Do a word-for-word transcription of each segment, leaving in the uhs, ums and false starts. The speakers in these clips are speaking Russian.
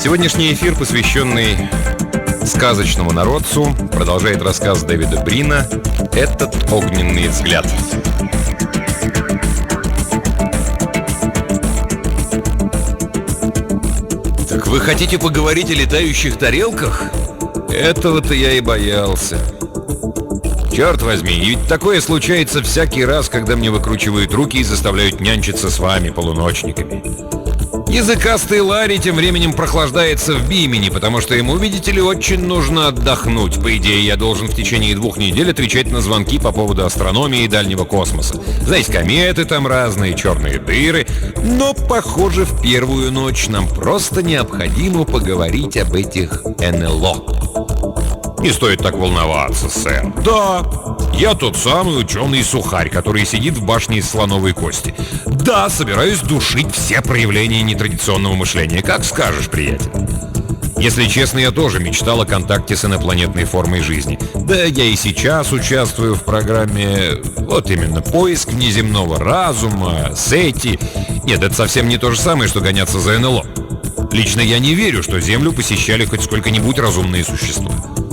Сегодняшний эфир, посвященный сказочному народцу, продолжает рассказ Дэвида Брина «Этот огненный взгляд». Так вы хотите поговорить о летающих тарелках? Этого-то я и боялся. Черт возьми, ведь такое случается всякий раз, когда мне выкручивают руки и заставляют нянчиться с вами, полуночниками. Языкастый Ларри тем временем прохлаждается в Бимени, потому что ему, видите ли, очень нужно отдохнуть. По идее, я должен в течение двух недель отвечать на звонки по поводу астрономии и дальнего космоса. Знаете, кометы там разные, черные дыры. Но, похоже, в первую ночь нам просто необходимо поговорить об этих эн эл о. Не стоит так волноваться, сэр. Да, я тот самый ученый-сухарь, который сидит в башне из слоновой кости. Да, собираюсь душить все проявления нетрадиционного мышления. Как скажешь, приятель. Если честно, я тоже мечтал о контакте с инопланетной формой жизни. Да, я и сейчас участвую в программе, вот именно, поиск внеземного разума, сети. Нет, это совсем не то же самое, что гоняться за эн эл о. Лично я не верю, что Землю посещали хоть сколько-нибудь разумные существа.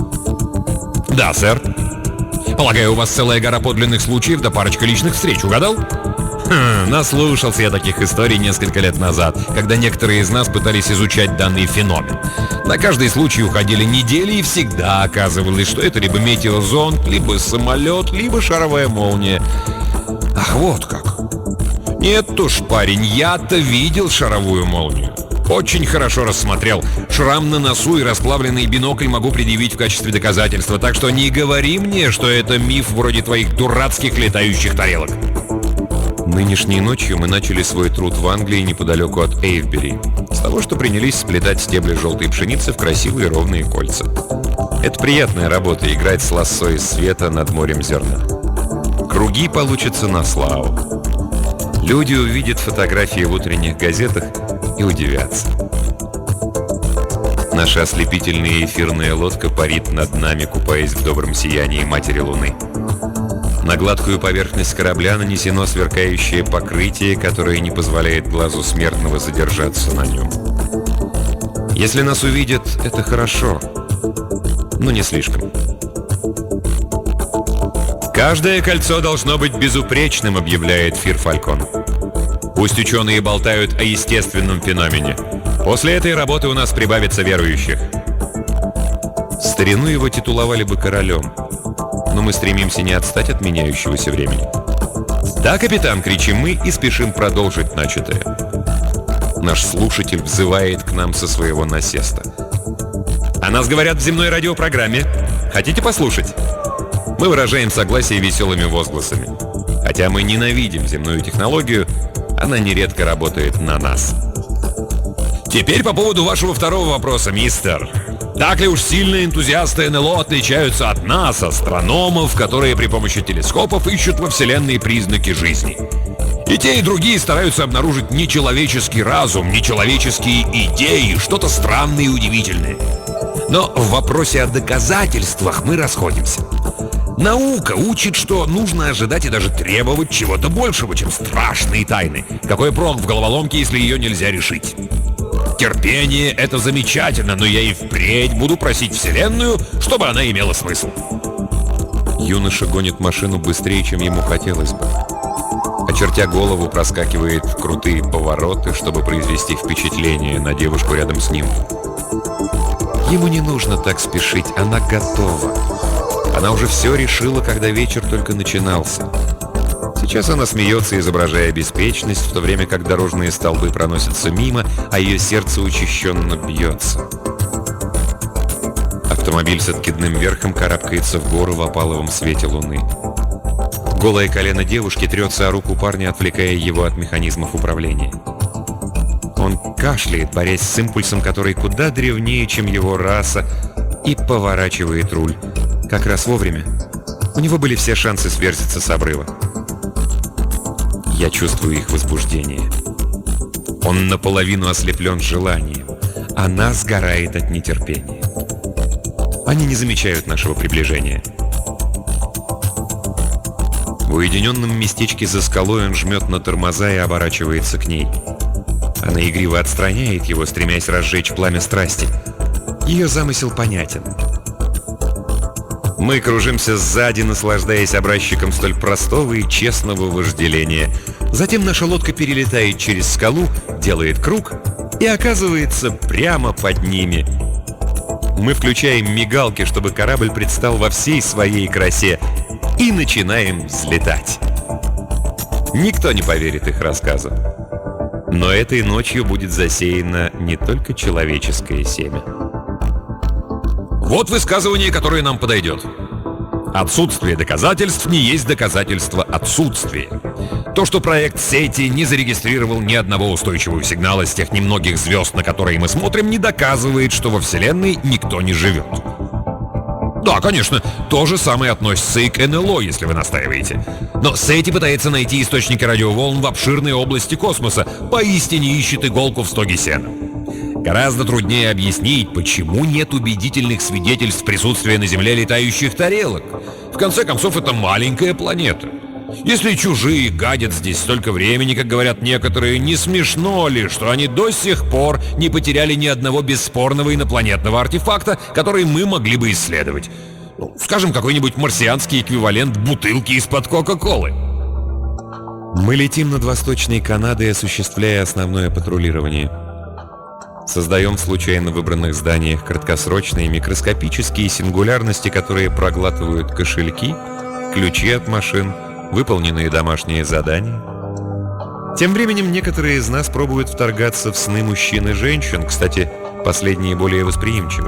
Да, сэр. Полагаю, у вас целая гора подлинных случаев да парочка личных встреч, угадал? Хм, наслушался я таких историй несколько лет назад, когда некоторые из нас пытались изучать данный феномен. На каждый случай уходили недели, и всегда оказывалось, что это либо метеозонд, либо самолет, либо шаровая молния. Ах, вот как. Нет уж, парень, я-то видел шаровую молнию. Очень хорошо рассмотрел. Шрам на носу и расплавленный бинокль могу предъявить в качестве доказательства. Так что не говори мне, что это миф вроде твоих дурацких летающих тарелок. Нынешней ночью мы начали свой труд в Англии неподалеку от Эйвбери. С того, что принялись сплетать стебли желтой пшеницы в красивые ровные кольца. Это приятная работа — играть с лассо из света над морем зерна. Круги получатся на славу. Люди увидят фотографии в утренних газетах и удивятся. Наша ослепительная эфирная лодка парит над нами, купаясь в добром сиянии Матери Луны. На гладкую поверхность корабля нанесено сверкающее покрытие, которое не позволяет глазу смертного задержаться на нем. Если нас увидят, это хорошо, но не слишком. «Каждое кольцо должно быть безупречным», — объявляет Фир Фалькон. «Пусть ученые болтают о естественном феномене. После этой работы у нас прибавится верующих». В старину его титуловали бы королем, но мы стремимся не отстать от меняющегося времени. «Да, капитан!» — кричим мы и спешим продолжить начатое. Наш слушатель взывает к нам со своего насеста. «О нас говорят в земной радиопрограмме. Хотите послушать?» Мы выражаем согласие веселыми возгласами. Хотя мы ненавидим земную технологию, она нередко работает на нас. Теперь по поводу вашего второго вопроса, мистер. Так ли уж сильно энтузиасты эн эл о отличаются от нас, астрономов, которые при помощи телескопов ищут во Вселенной признаки жизни? И те, и другие стараются обнаружить нечеловеческий разум, нечеловеческие идеи, что-то странное и удивительное. Но в вопросе о доказательствах мы расходимся. Наука учит, что нужно ожидать и даже требовать чего-то большего, чем страшные тайны. Какой прок в головоломке, если ее нельзя решить? Терпение — это замечательно, но я и впредь буду просить Вселенную, чтобы она имела смысл. Юноша гонит машину быстрее, чем ему хотелось бы. Очертя голову, проскакивает в крутые повороты, чтобы произвести впечатление на девушку рядом с ним. Ему не нужно так спешить, она готова. Она уже все решила, когда вечер только начинался. Сейчас она смеется, изображая беспечность, в то время как дорожные столбы проносятся мимо, а ее сердце учащенно бьется. Автомобиль с откидным верхом карабкается в гору в опаловом свете луны. Голое колено девушки трется о руку парня, отвлекая его от механизмов управления. Он кашляет, борясь с импульсом, который куда древнее, чем его раса, и поворачивает руль. Как раз вовремя. У него были все шансы сверзиться с обрыва. Я чувствую их возбуждение. Он наполовину ослеплен желанием. Она сгорает от нетерпения. Они не замечают нашего приближения. В уединенном местечке за скалой он жмет на тормоза и оборачивается к ней. Она игриво отстраняет его, стремясь разжечь пламя страсти. Ее замысел понятен. Мы кружимся сзади, наслаждаясь образчиком столь простого и честного вожделения. Затем наша лодка перелетает через скалу, делает круг и оказывается прямо под ними. Мы включаем мигалки, чтобы корабль предстал во всей своей красе, и начинаем взлетать. Никто не поверит их рассказу. Но этой ночью будет засеяно не только человеческое семя. Вот высказывание, которое нам подойдет. Отсутствие доказательств не есть доказательство отсутствия. То, что проект сети не зарегистрировал ни одного устойчивого сигнала с тех немногих звезд, на которые мы смотрим, не доказывает, что во Вселенной никто не живет. Да, конечно, то же самое относится и к эн эл о, если вы настаиваете. Но сети пытается найти источники радиоволн в обширной области космоса, поистине ищет иголку в стоге сена. Гораздо труднее объяснить, почему нет убедительных свидетельств присутствия на Земле летающих тарелок. В конце концов, это маленькая планета. Если чужие гадят здесь столько времени, как говорят некоторые, не смешно ли, что они до сих пор не потеряли ни одного бесспорного инопланетного артефакта, который мы могли бы исследовать? Ну, скажем, какой-нибудь марсианский эквивалент бутылки из-под Кока-Колы. Мы летим над Восточной Канадой, осуществляя основное патрулирование. Создаем в случайно выбранных зданиях краткосрочные микроскопические сингулярности, которые проглатывают кошельки, ключи от машин, выполненные домашние задания. Тем временем некоторые из нас пробуют вторгаться в сны мужчин и женщин, кстати, последние более восприимчивы.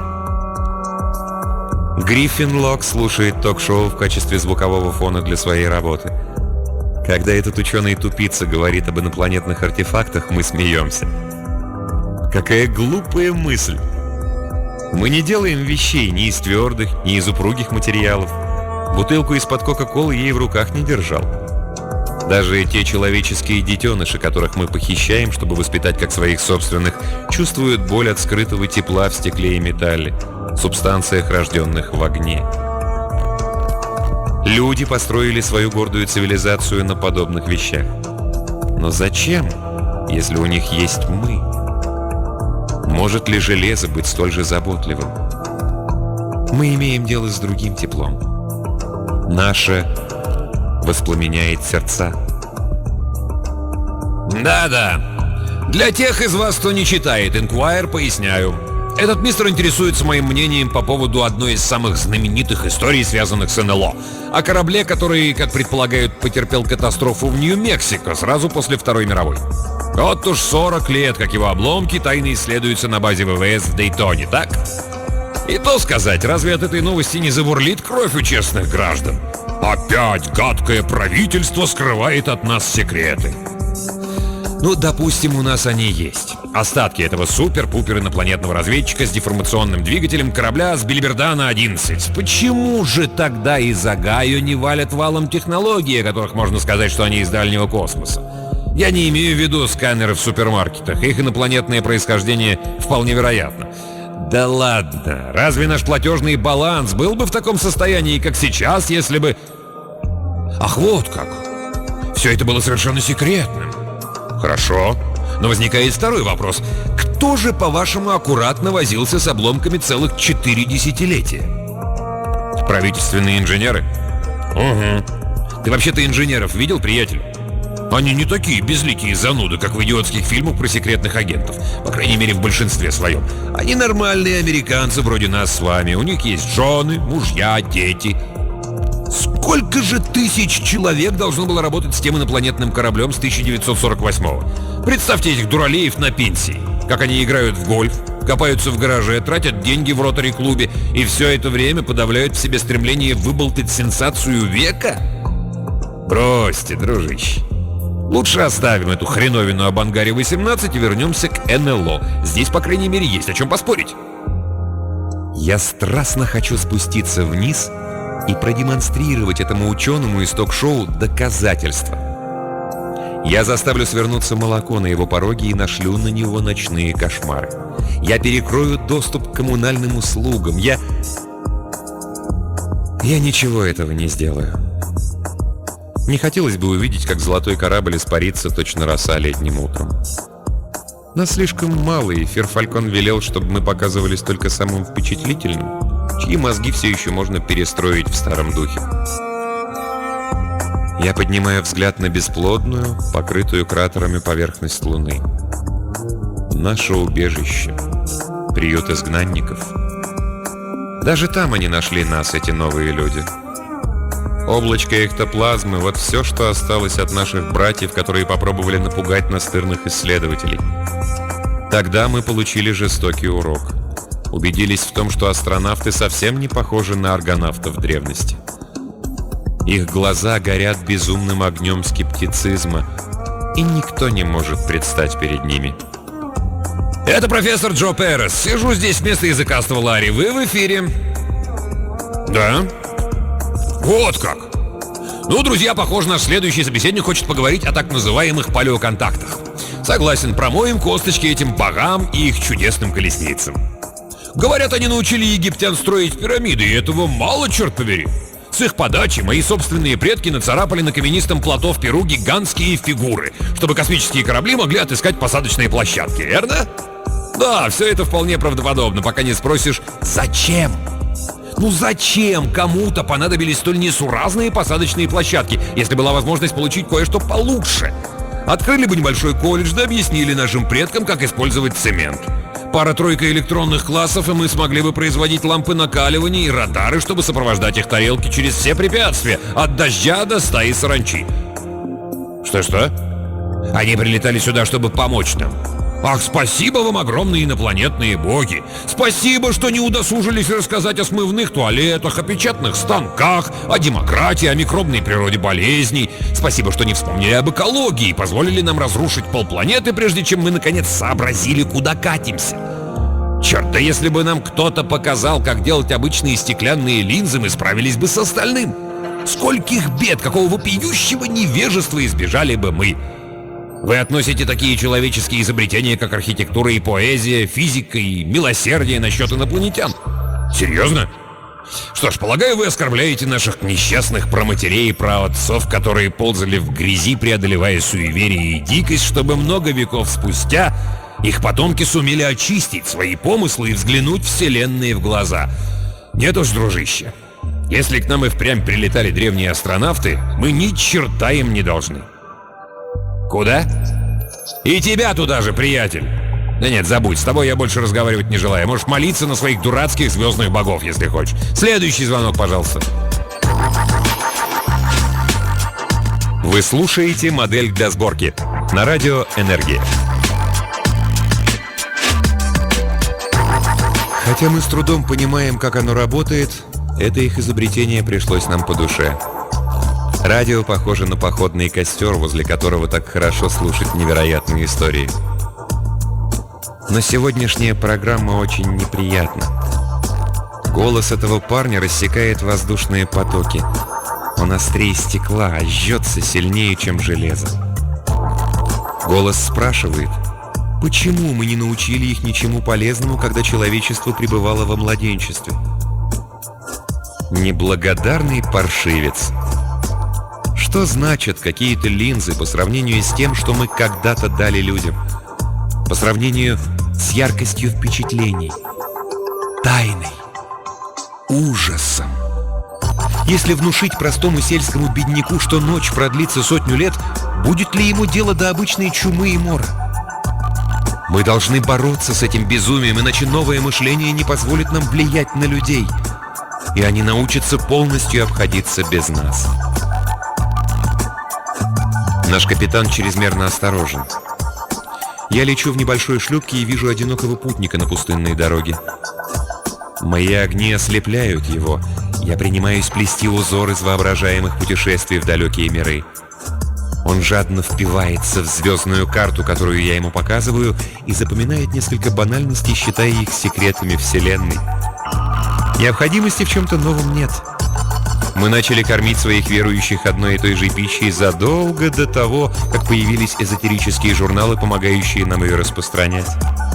Гриффин Лок слушает ток-шоу в качестве звукового фона для своей работы. Когда этот ученый-тупица говорит об инопланетных артефактах, мы смеемся. Какая глупая мысль! Мы не делаем вещей ни из твердых, ни из упругих материалов. Бутылку из-под Кока-Колы ей в руках не держал. Даже те человеческие детеныши, которых мы похищаем, чтобы воспитать как своих собственных, чувствуют боль от скрытого тепла в стекле и металле, субстанциях, рожденных в огне. Люди построили свою гордую цивилизацию на подобных вещах. Но зачем, если у них есть мы? Может ли железо быть столь же заботливым? Мы имеем дело с другим теплом. Наше воспламеняет сердца. Да-да. Для тех из вас, кто не читает Enquirer, поясняю. Этот мистер интересуется моим мнением по поводу одной из самых знаменитых историй, связанных с эн эл о. О корабле, который, как предполагают, потерпел катастрофу в Нью-Мексико сразу после Второй мировой. Вот уж сорок лет, как его обломки тайно исследуются на базе вэ вэ эс в Дейтоне, так? И то сказать, разве от этой новости не забурлит кровь у честных граждан? Опять гадкое правительство скрывает от нас секреты. Ну, допустим, у нас они есть. Остатки этого супер-пупер инопланетного разведчика с деформационным двигателем корабля с Билибердана одиннадцать. Почему же тогда из Огайо не валят валом технологий, о которых можно сказать, что они из дальнего космоса? Я не имею в виду сканеры в супермаркетах. Их инопланетное происхождение вполне вероятно. Да ладно, разве наш платежный баланс был бы в таком состоянии, как сейчас, если бы... Ах, вот как. Все это было совершенно секретным. Хорошо. Но возникает второй вопрос. Кто же, по-вашему, аккуратно возился с обломками целых четыре десятилетия? Правительственные инженеры? Угу. Ты вообще-то инженеров видел, приятель? Они не такие безликие зануды, как в идиотских фильмах про секретных агентов. По крайней мере, в большинстве своем. Они нормальные американцы, вроде нас с вами. У них есть жены, мужья, дети. Сколько же тысяч человек должно было работать с тем инопланетным кораблем с тысяча девятьсот сорок восьмого? Представьте этих дуралеев на пенсии. Как они играют в гольф, копаются в гараже, тратят деньги в ротари-клубе и все это время подавляют в себе стремление выболтать сенсацию века? Бросьте, дружище. Лучше оставим эту хреновину об Ангаре восемнадцать и вернемся к эн эл о. Здесь, по крайней мере, есть о чем поспорить. Я страстно хочу спуститься вниз и продемонстрировать этому ученому из ток-шоу доказательства. Я заставлю свернуться молоко на его пороге и нашлю на него ночные кошмары. Я перекрою доступ к коммунальным услугам. Я... Я ничего этого не сделаю. Не хотелось бы увидеть, как золотой корабль испарится точно роса летним утром. Нас слишком мало, и Ферфалькон велел, чтобы мы показывались только самым впечатлительным, чьи мозги все еще можно перестроить в старом духе. Я поднимаю взгляд на бесплодную, покрытую кратерами поверхность Луны. Наше убежище. Приют изгнанников. Даже там они нашли нас, эти новые люди. Облачко эктоплазмы — вот все, что осталось от наших братьев, которые попробовали напугать настырных исследователей. Тогда мы получили жестокий урок. Убедились в том, что астронавты совсем не похожи на аргонавтов древности. Их глаза горят безумным огнем скептицизма, и никто не может предстать перед ними. Это профессор Джо Перес. Сижу здесь вместо языкастого Ларри. Вы в эфире. Да? Вот как. Ну, друзья, похоже, наш следующий собеседник хочет поговорить о так называемых палеоконтактах. Согласен, промоем косточки этим богам и их чудесным колесницам. Говорят, они научили египтян строить пирамиды, и этого мало, черт побери. С их подачи мои собственные предки нацарапали на каменистом плато в Перу гигантские фигуры, чтобы космические корабли могли отыскать посадочные площадки, верно? Да, все это вполне правдоподобно, пока не спросишь «Зачем?». Ну зачем кому-то понадобились столь несуразные посадочные площадки, если была возможность получить кое-что получше? Открыли бы небольшой колледж, да объяснили нашим предкам, как использовать цемент. Пара-тройка электронных классов, и мы смогли бы производить лампы накаливания и радары, чтобы сопровождать их тарелки через все препятствия, от дождя до стаи саранчи. Что-что? Они прилетали сюда, чтобы помочь нам. Ах, спасибо вам, огромные инопланетные боги! Спасибо, что не удосужились рассказать о смывных туалетах, о печатных станках, о демократии, о микробной природе болезней. Спасибо, что не вспомнили об экологии и позволили нам разрушить полпланеты, прежде чем мы наконец сообразили, куда катимся. Черт, да если бы нам кто-то показал, как делать обычные стеклянные линзы, мы справились бы с остальным. Скольких бед, какого вопиющего невежества избежали бы мы. Вы относите такие человеческие изобретения, как архитектура и поэзия, физика и милосердие насчет инопланетян? Серьезно? Что ж, полагаю, вы оскорбляете наших несчастных праматерей и праотцов, которые ползали в грязи, преодолевая суеверие и дикость, чтобы много веков спустя их потомки сумели очистить свои помыслы и взглянуть вселенной в глаза. Нет уж, дружище, если к нам и впрямь прилетали древние астронавты, мы ни черта им не должны. Куда? И тебя туда же, приятель. Да нет, забудь, с тобой я больше разговаривать не желаю. Можешь молиться на своих дурацких звездных богов, если хочешь. Следующий звонок, пожалуйста. Вы слушаете «Модель для сборки» на радио «Энергия». Хотя мы с трудом понимаем, как оно работает, это их изобретение пришлось нам по душе. Радио похоже на походный костер, возле которого так хорошо слушать невероятные истории. Но сегодняшняя программа очень неприятна. Голос этого парня рассекает воздушные потоки. Он острее стекла, а жжется сильнее, чем железо. Голос спрашивает, почему мы не научили их ничему полезному, когда человечество пребывало во младенчестве? Неблагодарный паршивец. Что значат какие-то линзы по сравнению с тем, что мы когда-то дали людям? По сравнению с яркостью впечатлений, тайной, ужасом. Если внушить простому сельскому бедняку, что ночь продлится сотню лет, будет ли ему дело до обычной чумы и мора? Мы должны бороться с этим безумием, иначе новое мышление не позволит нам влиять на людей, и они научатся полностью обходиться без нас. Наш капитан чрезмерно осторожен. Я лечу в небольшой шлюпке и вижу одинокого путника на пустынной дороге. Мои огни ослепляют его. Я принимаюсь плести узор из воображаемых путешествий в далекие миры. Он жадно впивается в звездную карту, которую я ему показываю, и запоминает несколько банальностей, считая их секретами Вселенной. Необходимости в чем-то новом нет. Мы начали кормить своих верующих одной и той же пищей задолго до того, как появились эзотерические журналы, помогающие нам ее распространять.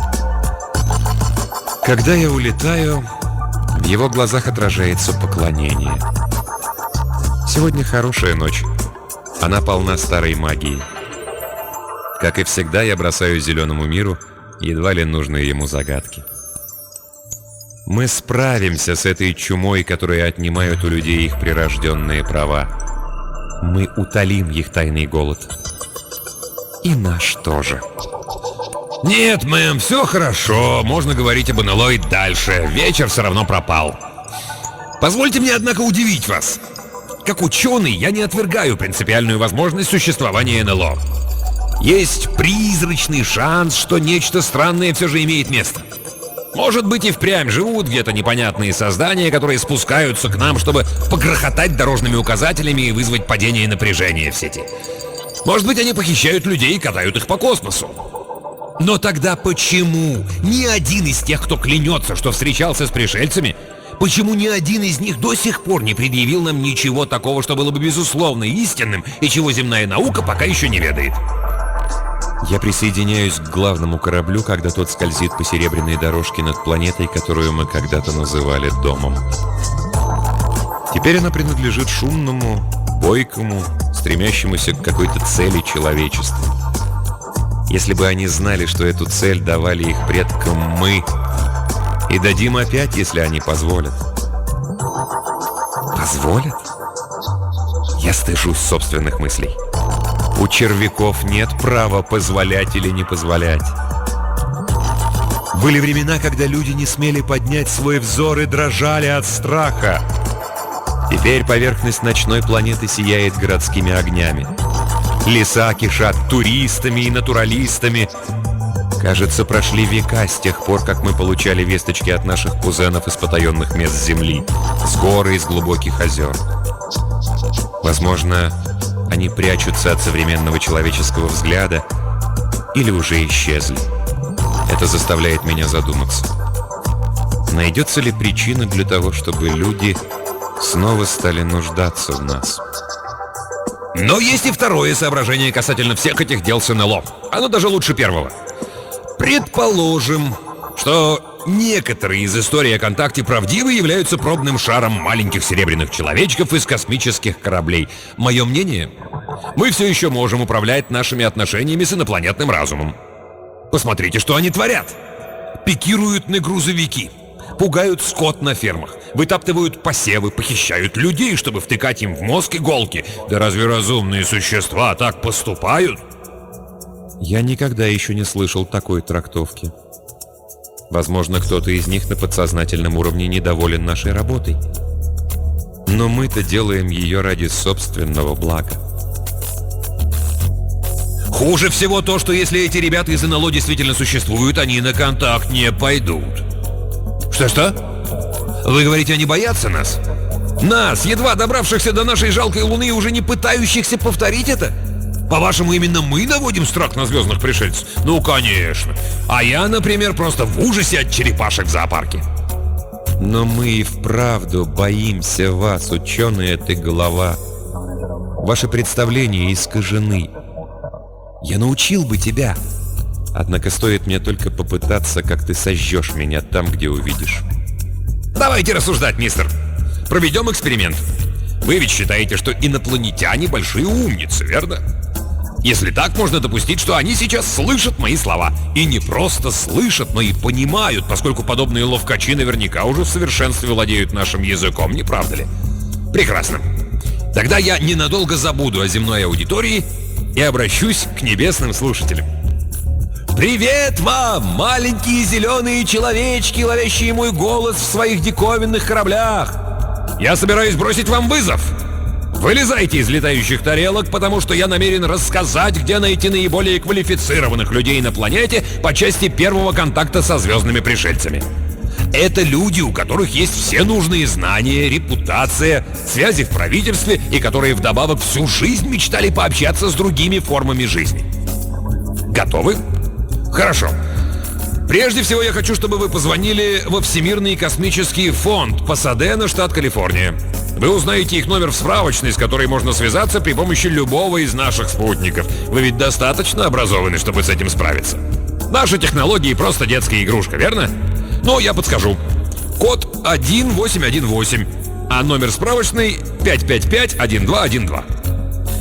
Когда я улетаю, в его глазах отражается поклонение. Сегодня хорошая ночь. Она полна старой магии. Как и всегда, я бросаю зеленому миру едва ли нужные ему загадки. Мы справимся с этой чумой, которая отнимает у людей их прирожденные права. Мы утолим их тайный голод. И наш тоже. Нет, мэм, все хорошо. Можно говорить об эн эл о и дальше. Вечер все равно пропал. Позвольте мне, однако, удивить вас. Как ученый, я не отвергаю принципиальную возможность существования эн эл о. Есть призрачный шанс, что нечто странное все же имеет место. Может быть, и впрямь живут где-то непонятные создания, которые спускаются к нам, чтобы погрохотать дорожными указателями и вызвать падение напряжения в сети. Может быть, они похищают людей и катают их по космосу. Но тогда почему ни один из тех, кто клянется, что встречался с пришельцами, почему ни один из них до сих пор не предъявил нам ничего такого, что было бы безусловно истинным и чего земная наука пока еще не ведает? Я присоединяюсь к главному кораблю, когда тот скользит по серебряной дорожке над планетой, которую мы когда-то называли домом. Теперь она принадлежит шумному, бойкому, стремящемуся к какой-то цели человечества. Если бы они знали, что эту цель давали их предкам мы, и дадим опять, если они позволят. Позволят? Я стыжусь собственных мыслей. У червяков нет права позволять или не позволять. Были времена, когда люди не смели поднять свой взор и дрожали от страха. Теперь поверхность ночной планеты сияет городскими огнями. Леса кишат туристами и натуралистами. Кажется, прошли века с тех пор, как мы получали весточки от наших кузенов из потаенных мест Земли, с гор и из глубоких озер. Возможно, они прячутся от современного человеческого взгляда или уже исчезли. Это заставляет меня задуматься. Найдется ли причина для того, чтобы люди снова стали нуждаться в нас? Но есть и второе соображение касательно всех этих дел с эн эл о. Оно даже лучше первого. Предположим, что некоторые из историй о контакте правдивы являются пробным шаром маленьких серебряных человечков из космических кораблей. Мое мнение, мы все еще можем управлять нашими отношениями с инопланетным разумом. Посмотрите, что они творят. Пикируют на грузовики, пугают скот на фермах, вытаптывают посевы, похищают людей, чтобы втыкать им в мозг иголки. Да разве разумные существа так поступают? Я никогда еще не слышал такой трактовки. Возможно, кто-то из них на подсознательном уровне недоволен нашей работой. Но мы-то делаем ее ради собственного блага. Хуже всего то, что если эти ребята из эн эл о действительно существуют, они на контакт не пойдут. Что-что? Вы говорите, они боятся нас? Нас, едва добравшихся до нашей жалкой Луны и уже не пытающихся повторить это? По-вашему, именно мы наводим страх на звездных пришельцев? Ну, конечно. А я, например, просто в ужасе от черепашек в зоопарке. Но мы и вправду боимся вас, ученые, ты голова. Ваши представления искажены. Я научил бы тебя. Однако стоит мне только попытаться, как ты сожжешь меня там, где увидишь. Давайте рассуждать, мистер. Проведем эксперимент. Вы ведь считаете, что инопланетяне большие умницы, верно? Если так, можно допустить, что они сейчас слышат мои слова. И не просто слышат, но и понимают, поскольку подобные ловкачи наверняка уже в совершенстве владеют нашим языком, не правда ли? Прекрасно. Тогда я ненадолго забуду о земной аудитории и обращусь к небесным слушателям. Привет вам, маленькие зеленые человечки, ловящие мой голос в своих диковинных кораблях! Я собираюсь бросить вам вызов! Вылезайте из летающих тарелок, потому что я намерен рассказать, где найти наиболее квалифицированных людей на планете по части первого контакта со звездными пришельцами. Это люди, у которых есть все нужные знания, репутация, связи в правительстве и которые вдобавок всю жизнь мечтали пообщаться с другими формами жизни. Готовы? Хорошо. Прежде всего я хочу, чтобы вы позвонили во Всемирный космический фонд Пасадена, штат Калифорния. Вы узнаете их номер в справочной, с которой можно связаться при помощи любого из наших спутников. Вы ведь достаточно образованы, чтобы с этим справиться. Наши технологии просто детская игрушка, верно? Ну, я подскажу. Код один восемь один восемь, а номер справочной пять пять пять один два один два.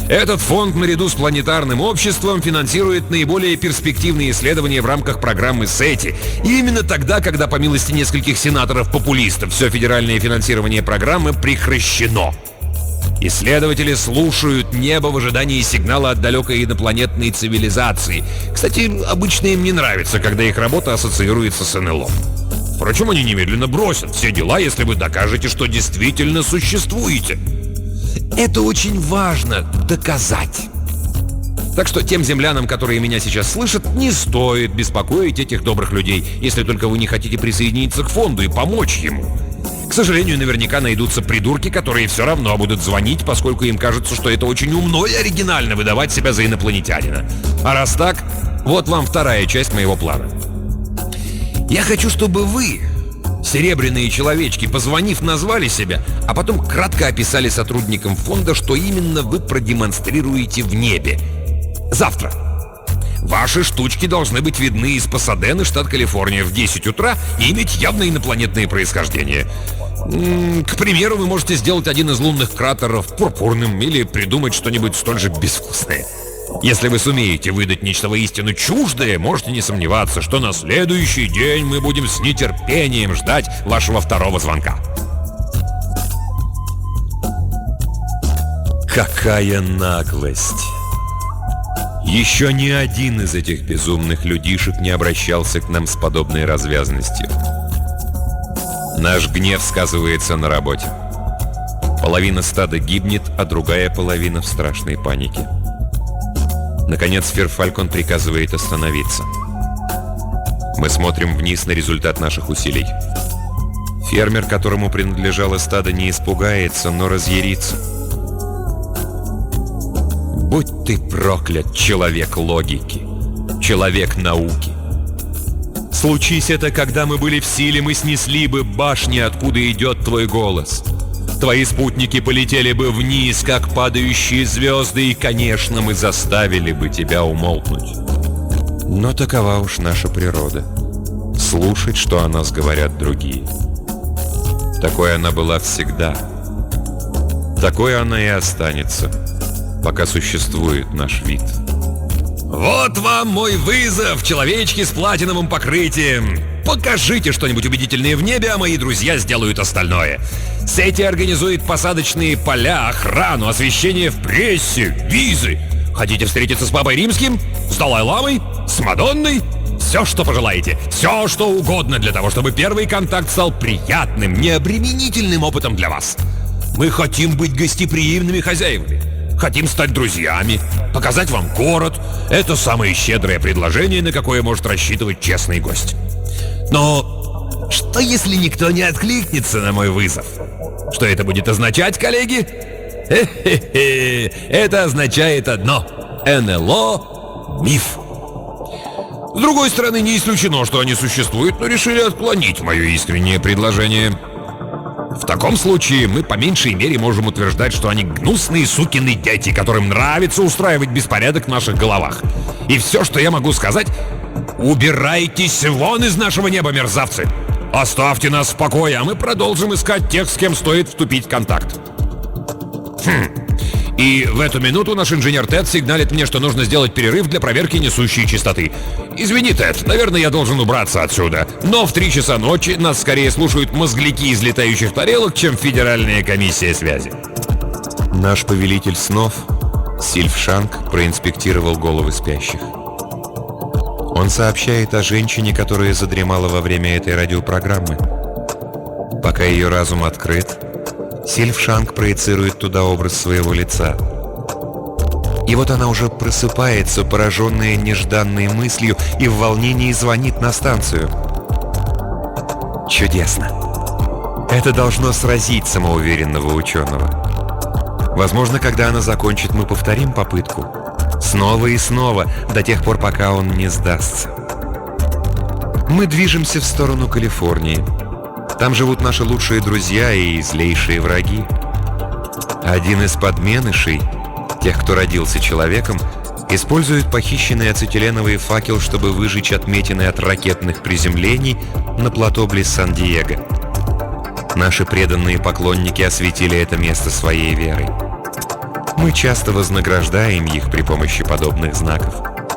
Этот фонд наряду с планетарным обществом финансирует наиболее перспективные исследования в рамках программы сети. И именно тогда, когда по милости нескольких сенаторов-популистов все федеральное финансирование программы прекращено. Исследователи слушают небо в ожидании сигнала от далекой инопланетной цивилизации. Кстати, обычно им не нравится, когда их работа ассоциируется с эн эл о. Впрочем, они немедленно бросят все дела, если вы докажете, что действительно существуете. Это очень важно — доказать. Так что тем землянам, которые меня сейчас слышат, не стоит беспокоить этих добрых людей, если только вы не хотите присоединиться к фонду и помочь ему. К сожалению, наверняка найдутся придурки, которые все равно будут звонить, поскольку им кажется, что это очень умно и оригинально выдавать себя за инопланетянина. А раз так, вот вам вторая часть моего плана. Я хочу, чтобы вы, серебряные человечки, позвонив, назвали себя, а потом кратко описали сотрудникам фонда, что именно вы продемонстрируете в небе. Завтра. Ваши штучки должны быть видны из Пасадены, штат Калифорния, в десять утра и иметь явно инопланетное происхождение. М-м, к примеру, вы можете сделать один из лунных кратеров пурпурным или придумать что-нибудь столь же безвкусное. Если вы сумеете выдать нечто воистину чуждое, можете не сомневаться, что на следующий день мы будем с нетерпением ждать вашего второго звонка. Какая наглость! Еще ни один из этих безумных людишек не обращался к нам с подобной развязностью. Наш гнев сказывается на работе. Половина стада гибнет, а другая половина в страшной панике. Наконец, Ферфалькон приказывает остановиться. Мы смотрим вниз на результат наших усилий. Фермер, которому принадлежало стадо, не испугается, но разъярится. Будь ты проклят, человек логики, человек науки. Случись это, когда мы были в силе, мы снесли бы башни, откуда идет твой голос. Твои спутники полетели бы вниз, как падающие звезды, и, конечно, мы заставили бы тебя умолкнуть. Но такова уж наша природа. Слушать, что о нас говорят другие. Такой она была всегда. Такой она и останется, пока существует наш вид. Вот вам мой вызов, человечки с платиновым покрытием. Покажите что-нибудь убедительное в небе, а мои друзья сделают остальное. Сети организует посадочные поля, охрану, освещение в прессе, визы. Хотите встретиться с Папой Римским? С Далай-ламой? С Мадонной? Все, что пожелаете. Все, что угодно для того, чтобы первый контакт стал приятным, необременительным опытом для вас. Мы хотим быть гостеприимными хозяевами. Хотим стать друзьями, показать вам город. Это самое щедрое предложение, на какое может рассчитывать честный гость. Но что, если никто не откликнется на мой вызов? Что это будет означать, коллеги? Хе-хе-хе. Это означает одно. эн эл о — миф. С другой стороны, не исключено, что они существуют, но решили отклонить мое искреннее предложение. В таком случае мы по меньшей мере можем утверждать, что они гнусные сукины дети, которым нравится устраивать беспорядок в наших головах. И все, что я могу сказать: убирайтесь вон из нашего неба, мерзавцы! Оставьте нас в покое, а мы продолжим искать тех, с кем стоит вступить в контакт. Хм. И в эту минуту наш инженер Тед сигналит мне, что нужно сделать перерыв для проверки несущей частоты. Извини, Тед, наверное, я должен убраться отсюда. Но в три часа ночи нас скорее слушают мозгляки из летающих тарелок, чем Федеральная комиссия связи. Наш повелитель снов, Сильф Шанг, проинспектировал головы спящих. Он сообщает о женщине, которая задремала во время этой радиопрограммы. Пока ее разум открыт, Сильф Шанг проецирует туда образ своего лица. И вот она уже просыпается, пораженная нежданной мыслью, и в волнении звонит на станцию. Чудесно. Это должно сразить самоуверенного ученого. Возможно, когда она закончит, мы повторим попытку. Снова и снова, до тех пор, пока он не сдастся. Мы движемся в сторону Калифорнии. Там живут наши лучшие друзья и злейшие враги. Один из подменышей, тех, кто родился человеком, использует похищенный ацетиленовый факел, чтобы выжечь отметины от ракетных приземлений на плато близ Сан-Диего. Наши преданные поклонники осветили это место своей верой. Мы часто вознаграждаем их при помощи подобных знаков.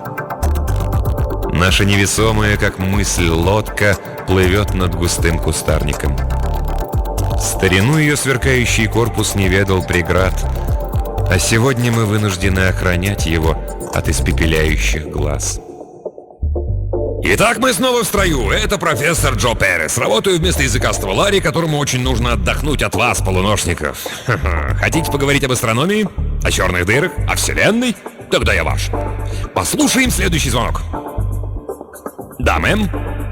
Наша невесомая, как мысль, лодка плывет над густым кустарником. В старину ее сверкающий корпус не ведал преград, а сегодня мы вынуждены охранять его от испепеляющих глаз. Итак, мы снова в строю. Это профессор Джо Перес. Работаю вместо языкастого Ларри, которому очень нужно отдохнуть от вас, полуношников. Ха-ха. Хотите поговорить об астрономии? О черных дырах? О Вселенной? Тогда я ваш. Послушаем следующий звонок. Да, мэм?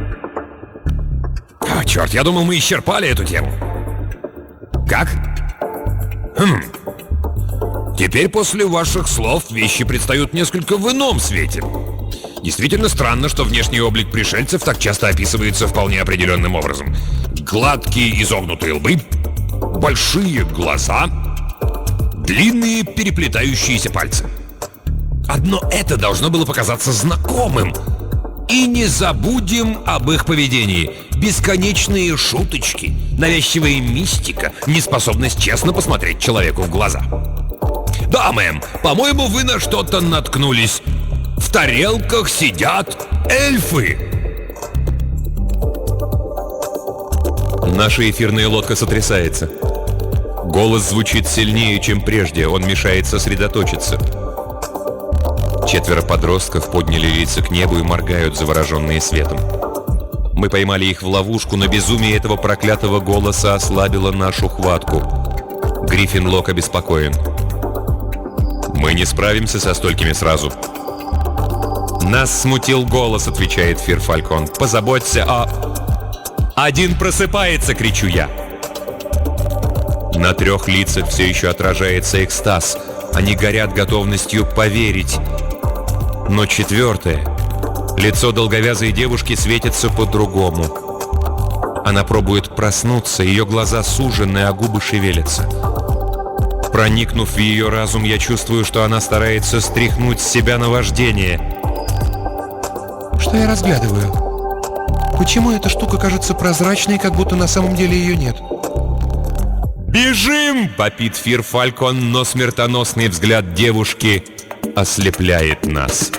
А, черт, я думал, мы исчерпали эту тему. Как? Хм. Теперь после ваших слов вещи предстают несколько в ином свете. Действительно странно, что внешний облик пришельцев так часто описывается вполне определенным образом. Гладкие изогнутые лбы, большие глаза, длинные переплетающиеся пальцы. Одно это должно было показаться знакомым. И не забудем об их поведении. Бесконечные шуточки, навязчивая мистика, неспособность честно посмотреть человеку в глаза. Да, мэм, по-моему, вы на что-то наткнулись. В тарелках сидят эльфы. Наша эфирная лодка сотрясается. Голос звучит сильнее, чем прежде, он мешает сосредоточиться. Четверо подростков подняли лица к небу и моргают, завороженные светом. Мы поймали их в ловушку, но безумие этого проклятого голоса ослабило нашу хватку. Гриффин-Лок обеспокоен. Мы не справимся со столькими сразу. Нас смутил голос, отвечает Фир Фалькон. Позаботься о... Один просыпается, кричу я. На трех лицах все еще отражается экстаз. Они горят готовностью поверить. Но четвертое, лицо долговязой девушки светится по-другому. Она пробует проснуться, ее глаза сужены, а губы шевелятся. Проникнув в ее разум, я чувствую, что она старается стряхнуть с себя наваждение. Что я разглядываю? Почему эта штука кажется прозрачной, как будто на самом деле ее нет? «Бежим!» — вопит Фир Фалькон, но смертоносный взгляд девушки ослепляет нас.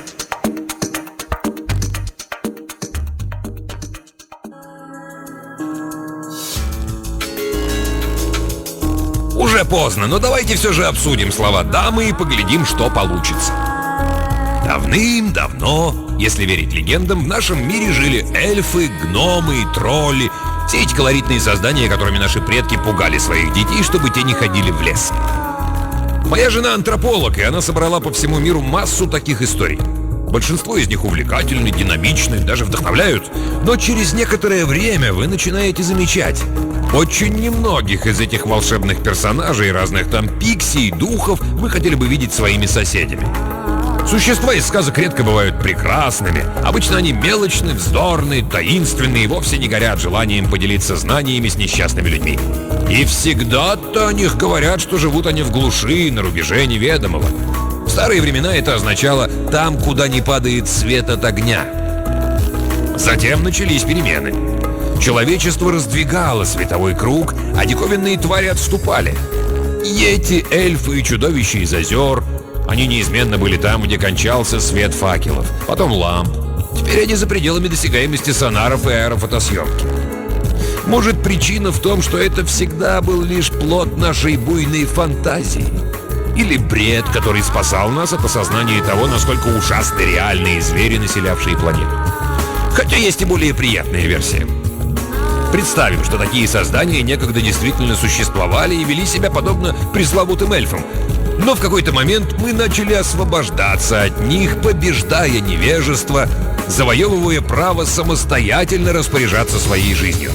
Уже поздно, но давайте все же обсудим слова дамы и поглядим, что получится. Давным-давно, если верить легендам, в нашем мире жили эльфы, гномы и тролли. Все эти колоритные создания, которыми наши предки пугали своих детей, чтобы те не ходили в лес. Моя жена антрополог, и она собрала по всему миру массу таких историй. Большинство из них увлекательны, динамичны, даже вдохновляют. Но через некоторое время вы начинаете замечать: очень немногих из этих волшебных персонажей, разных там пикси и духов, вы хотели бы видеть своими соседями. Существа из сказок редко бывают прекрасными. Обычно они мелочны, вздорны, таинственные и вовсе не горят желанием поделиться знаниями с несчастными людьми. И всегда-то о них говорят, что живут они в глуши, на рубеже неведомого. В старые времена это означало «там, куда не падает свет от огня». Затем начались перемены. Человечество раздвигало световой круг, а диковинные твари отступали. Йети, эльфы и чудовища из озер — они неизменно были там, где кончался свет факелов, потом ламп. Теперь они за пределами досягаемости сонаров и аэрофотосъемки. Может, причина в том, что это всегда был лишь плод нашей буйной фантазии? Или бред, который спасал нас от осознания того, насколько ужасны реальные звери, населявшие планету? Хотя есть и более приятная версия. Представим, что такие создания некогда действительно существовали и вели себя подобно пресловутым эльфам. Но в какой-то момент мы начали освобождаться от них, побеждая невежество, завоевывая право самостоятельно распоряжаться своей жизнью.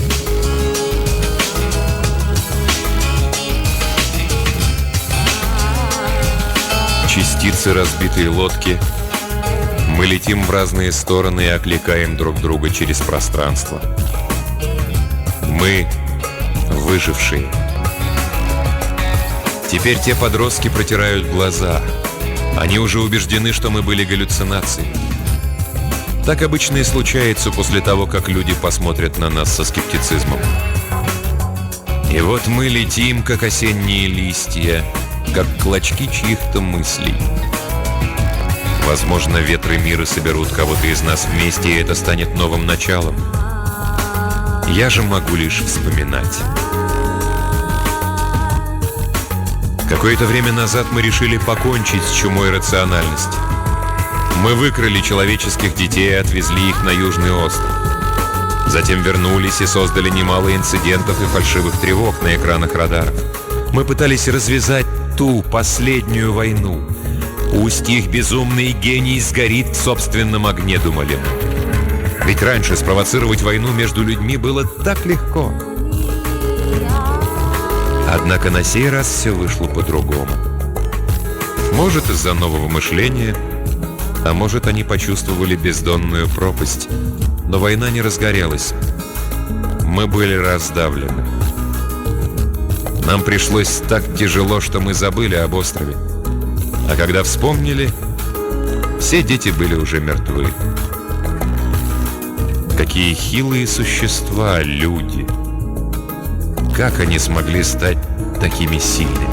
Частицы разбитой лодки. Мы летим в разные стороны и окликаем друг друга через пространство. Мы выжившие. Теперь те подростки протирают глаза. Они уже убеждены, что мы были галлюцинацией. Так обычно и случается после того, как люди посмотрят на нас со скептицизмом. И вот мы летим, как осенние листья, как клочки чьих-то мыслей. Возможно, ветры мира соберут кого-то из нас вместе, и это станет новым началом. Я же могу лишь вспоминать. Какое-то время назад мы решили покончить с чумой рациональности. Мы выкрали человеческих детей и отвезли их на Южный остров. Затем вернулись и создали немало инцидентов и фальшивых тревог на экранах радаров. Мы пытались развязать ту последнюю войну. Пусть их безумный гений сгорит в собственном огне, думали мы. Ведь раньше спровоцировать войну между людьми было так легко. Однако на сей раз все вышло по-другому. Может, из-за нового мышления, а может, они почувствовали бездонную пропасть. Но война не разгорелась. Мы были раздавлены. Нам пришлось так тяжело, что мы забыли об острове. А когда вспомнили, все дети были уже мертвы. Какие хилые существа люди! Как они смогли стать такими сильными?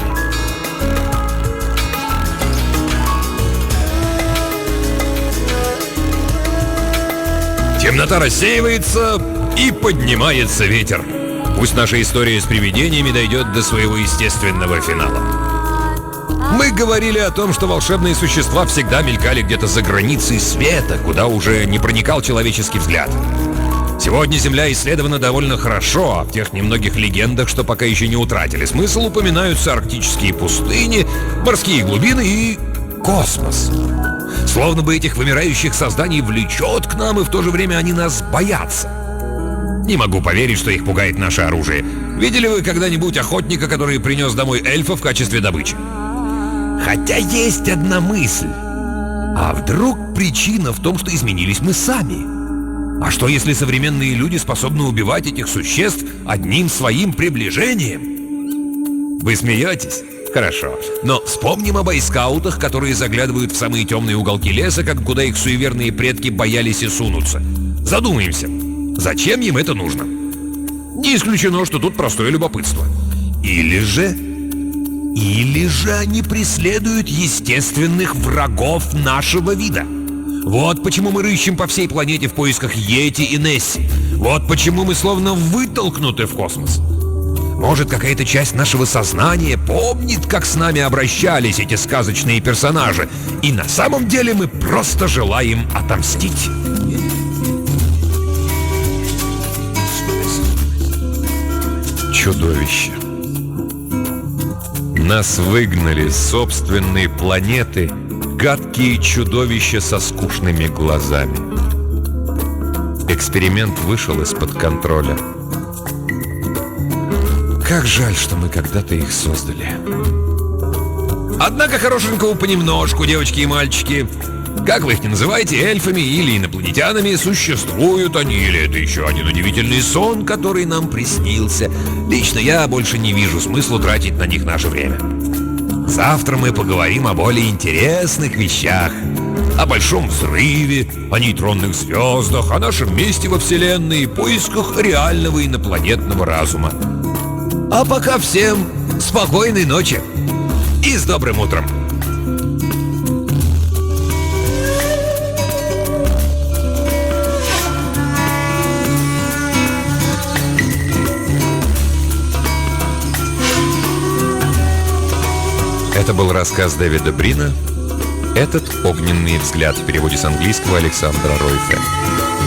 Темнота рассеивается, и поднимается ветер. Пусть наша история с привидениями дойдет до своего естественного финала. Мы говорили о том, что волшебные существа всегда мелькали где-то за границей света, куда уже не проникал человеческий взгляд. Сегодня Земля исследована довольно хорошо, а в тех немногих легендах, что пока еще не утратили смысл, упоминаются арктические пустыни, морские глубины и космос. Словно бы этих вымирающих созданий влечет к нам, и в то же время они нас боятся. Не могу поверить, что их пугает наше оружие. Видели вы когда-нибудь охотника, который принес домой эльфа в качестве добычи? Хотя есть одна мысль. А вдруг причина в том, что изменились мы сами? А что, если современные люди способны убивать этих существ одним своим приближением? Вы смеетесь? Хорошо. Но вспомним о бойскаутах, которые заглядывают в самые темные уголки леса, как куда их суеверные предки боялись и сунуться. Задумаемся, зачем им это нужно? Не исключено, что тут простое любопытство. Или же... Или же они преследуют естественных врагов нашего вида. Вот почему мы рыщем по всей планете в поисках Йети и Несси. Вот почему мы словно вытолкнуты в космос. Может, какая-то часть нашего сознания помнит, как с нами обращались эти сказочные персонажи, и на самом деле мы просто желаем отомстить. Чудовище. Нас выгнали с собственной планеты гадкие чудовища со скучными глазами. Эксперимент вышел из-под контроля. Как жаль, что мы когда-то их создали. Однако хорошенького понемножку, девочки и мальчики. Как вы их не называете, эльфами или инопланетянами, существуют они, или это еще один удивительный сон, который нам приснился. Лично я больше не вижу смысла тратить на них наше время. Завтра мы поговорим о более интересных вещах. О большом взрыве, о нейтронных звездах, о нашем месте во Вселенной и поисках реального инопланетного разума. А пока всем спокойной ночи и с добрым утром. Это был рассказ Дэвида Брина «Этот огненный взгляд» в переводе с английского Александра Ройфе.